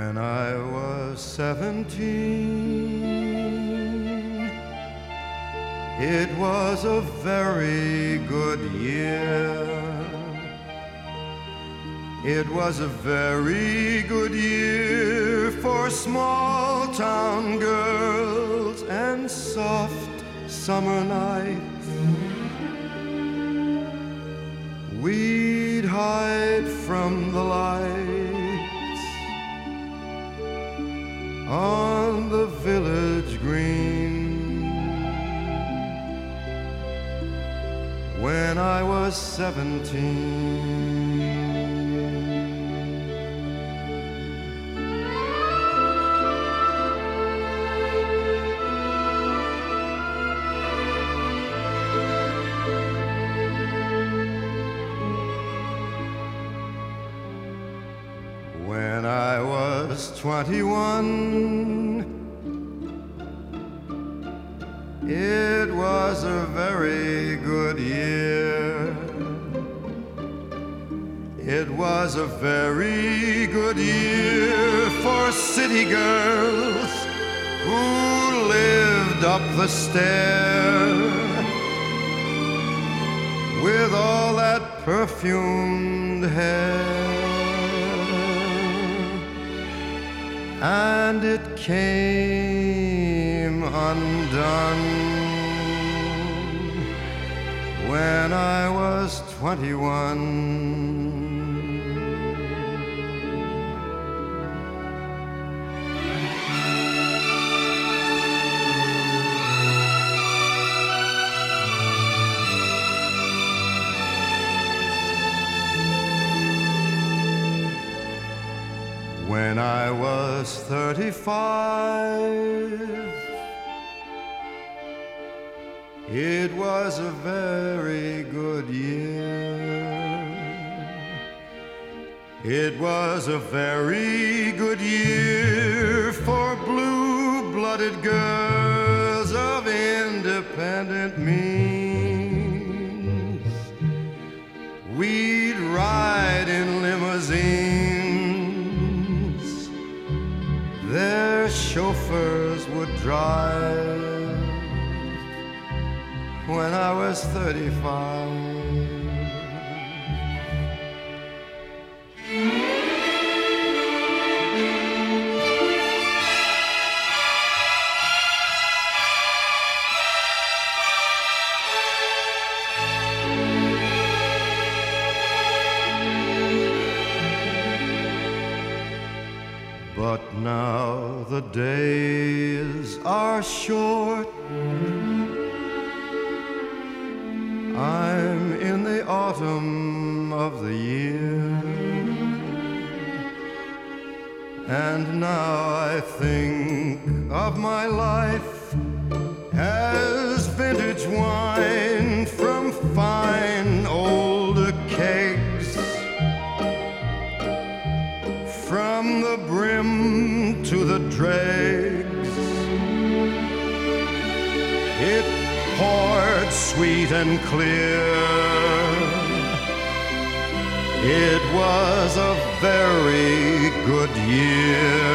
When I was 17, it was a very good year. It was a very good year for small town girls and soft summer nights. We'd hide from the lights on the village green. When I was 17, when I was 21, it was a very good year. It was a very good year for city girls who lived up the stair with all that perfumed hair. And it came undone when I was 21. When I was 35, it was a very good year. It was a very good year for blue-blooded girls of independent means. We'd ride in limousines, their chauffeurs would drive. When I was 35, but now the days are short. I'm in the autumn of the year, and now I think of my life as vintage wine from fine old kegs, from the brim to the dregs. It poured sweet and clear. It was a very good year.